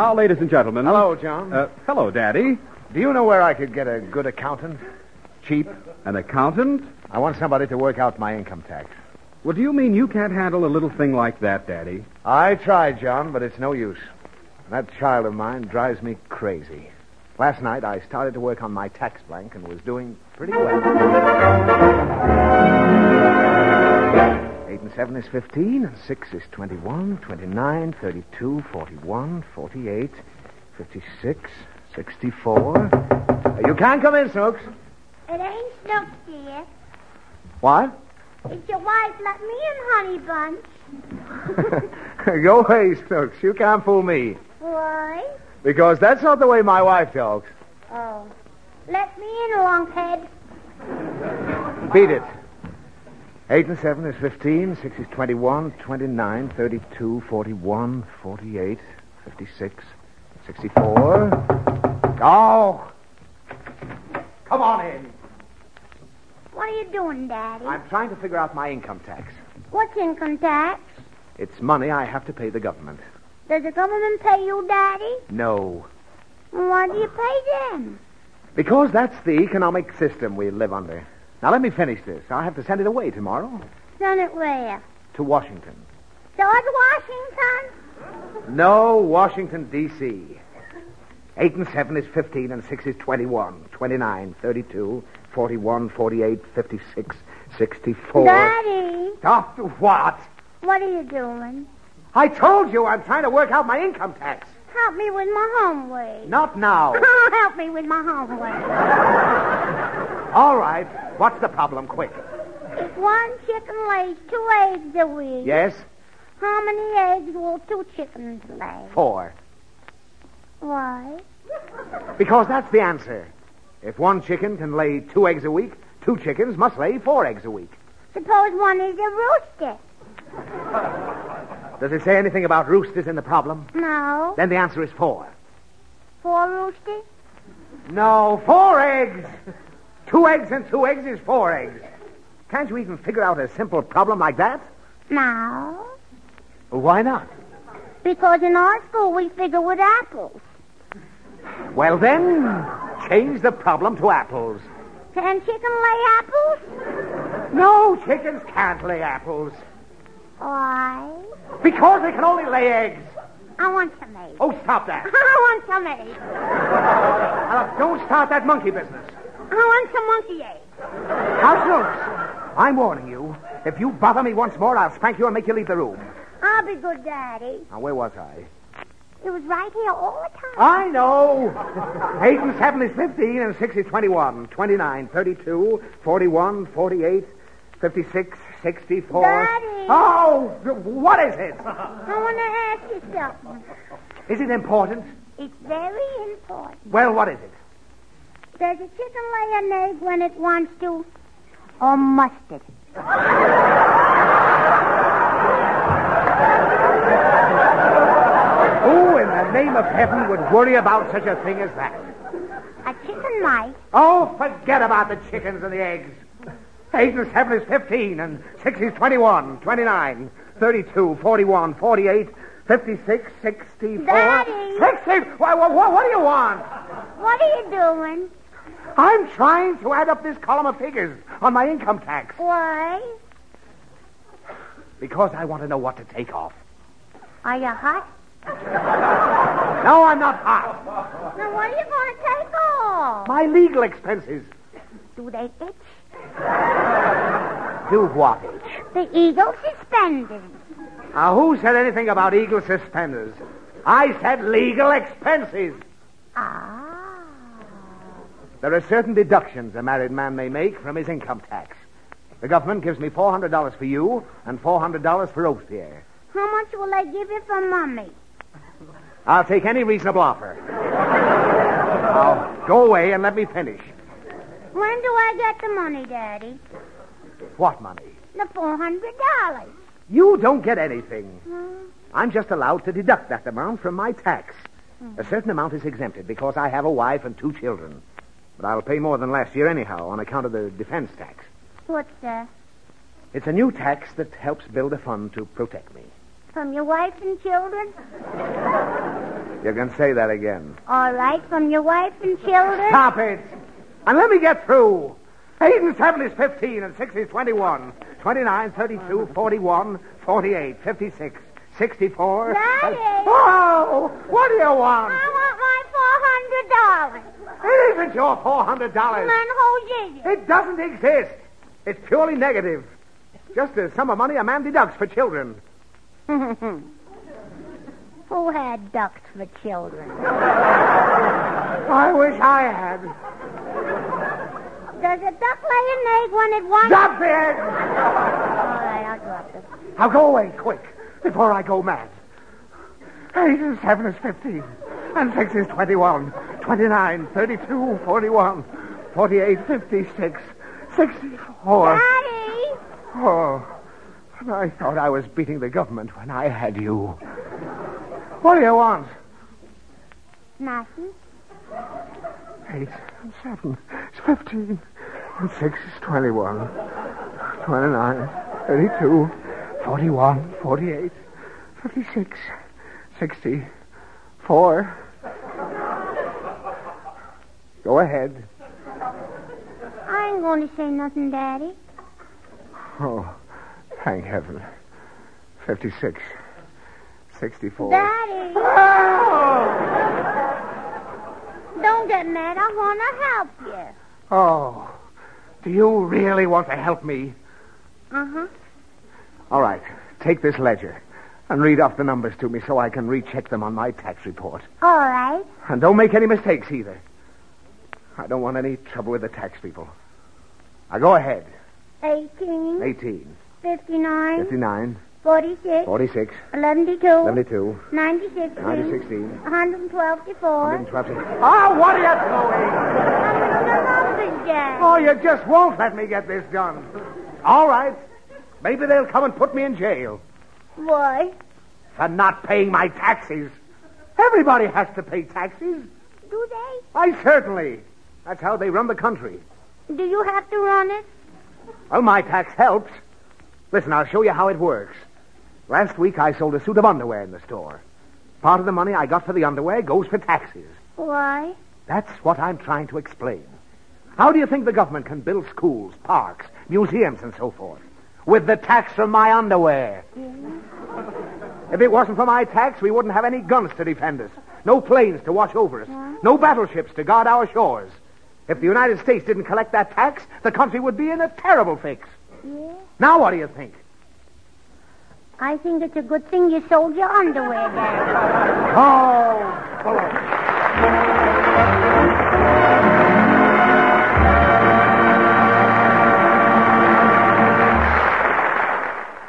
Now, ladies and gentlemen. Hello, John. Hello, Daddy. Do you know where I could get a good accountant? Cheap. An accountant? I want somebody to work out my income tax. Well, do you mean you can't handle a little thing like that, Daddy? I tried, John, but it's no use. That child of mine drives me crazy. Last night, I started to work on my tax blank and was doing pretty well. 8 and 7 is 15, and 6 is 21, 29, 32, 41, 48, 56, 64. You can't come in, Snooks. It ain't Snooks, dear. What? It's your wife let me in, Honey Bunch. Go away, Snooks. You can't fool me. Why? Because that's not the way my wife talks. Oh. Let me in, lunkhead. Beat it. 8 and 7 is 15, 6 is 21, 29, 32, 41, 48, 56, 64. Go! Come on in. What are you doing, Daddy? I'm trying to figure out my income tax. What's income tax? It's money I have to pay the government. Does the government pay you, Daddy? No. Why do you pay them? Because that's the economic system we live under. Now, let me finish this. I'll have to send it away tomorrow. Send it where? To Washington. George Washington? No, Washington, D.C. 8 and 7 is 15, and 6 is 21, 29, 32, 41, 48, 56, 64. Daddy! Stop what? What are you doing? I told you I'm trying to work out my income tax. Help me with my homework. Not now. Help me with my homework. All right. What's the problem? Quick. If one chicken lays 2 eggs a week... Yes? How many eggs will 2 chickens lay? 4. Why? Because that's the answer. If one chicken can lay 2 eggs a week, 2 chickens must lay 4 eggs a week. Suppose one is a rooster. Does it say anything about roosters in the problem? No. Then the answer is 4. 4 roosters? No, 4 eggs. 2 eggs and 2 eggs is 4 eggs. Can't you even figure out a simple problem like that? No. Why not? Because in our school we figure with apples. Well, then, change the problem to apples. Can chicken lay apples? No, chickens can't lay apples. Why? Because they can only lay eggs. I want some eggs. Oh, stop that. I want some eggs. Now, don't start that monkey business. I want some monkey eggs. Now, Snooks, I'm warning you. If you bother me once more, I'll spank you and make you leave the room. I'll be good, Daddy. Now, where was I? It was right here all the time. I know. 8 and 7 is 15, and 6 is 21, 29, 32, 41, 48, 56, 64. Daddy. Oh, what is it? I want to ask you something. Is it important? It's very important. Well, what is it? Does a chicken lay an egg when it wants to? Or must it? Who in the name of heaven would worry about such a thing as that? A chicken might. Oh, forget about the chickens and the eggs. 8 and 7 is 15, and 6 is 21, 29, 32, 41, 48, 56, 64... Daddy! 60... What do you want? What are you doing? I'm trying to add up this column of figures on my income tax. Why? Because I want to know what to take off. Are you hot? No, I'm not hot. Now, what are you going to take off? My legal expenses. Do they itch? Do what itch? The eagle suspenders. Now, who said anything about eagle suspenders? I said legal expenses. Ah. There are certain deductions a married man may make from his income tax. The government gives me $400 for you and $400 for Robespierre. How much will they give you for Mummy? I'll take any reasonable offer. Now, go away and let me finish. When do I get the money, Daddy? What money? The $400. You don't get anything. I'm just allowed to deduct that amount from my tax. A certain amount is exempted because I have a wife and 2 children. But I'll pay more than last year anyhow on account of the defense tax. What's that? It's a new tax that helps build a fund to protect me. From your wife and children? You can say that again. All right, from your wife and children? Stop it. And let me get through. 8 and 7 is 15, and 6 is 21. 29, 32, 41, 48, 56, 64. Daddy! Oh, what do you want? I want my $400. It isn't your $400. Then whose is it? It doesn't exist. It's purely negative. Just a sum of money a man deducts for children. Who had ducks for children? I wish I had. Does a duck lay an egg when it wants... Drop the egg! All right, I'll drop it. Now go away, quick, before I go mad. 8 and 7 is 15, and 6 is 21, 29, 32, 41, 48, 56, 64. Daddy! Oh, I thought I was beating the government when I had you. What do you want? Nothing. 8 and 7 is 15, and 6 is 21, 29, 32, 41, 48, 56, 64. Go ahead. I ain't going to say nothing, Daddy. Oh, thank heaven. 56, 64. Daddy! Oh! Don't get mad. I want to help you. Oh, do you really want to help me? Uh-huh. All right, take this ledger and read off the numbers to me so I can recheck them on my tax report. All right. And don't make any mistakes either. I don't want any trouble with the tax people. Now go ahead. 18. 18, 59. 59, 46. 46, 72. 72, 90, 16. 90, 16, 112 to 4. 112. Oh, what are you doing? The numbers, Dad. Oh, you just won't let me get this done. All right. Maybe they'll come and put me in jail Why? for not paying my taxes. Everybody has to pay taxes. Do they? I certainly. That's how they run the country. Do you have to run it? Well, my tax helps. Listen, I'll show you how it works. Last week, I sold a suit of underwear in the store. Part of the money I got for the underwear goes for taxes. Why? That's what I'm trying to explain. How do you think the government can build schools, parks, museums, and so forth? With the tax from my underwear. If it wasn't for my tax, we wouldn't have any guns to defend us. No planes to watch over us. No battleships to guard our shores. If the United States didn't collect that tax, the country would be in a terrible fix. Yeah. Now what do you think? I think it's a good thing you sold your underwear, Dad. Oh, Bullock.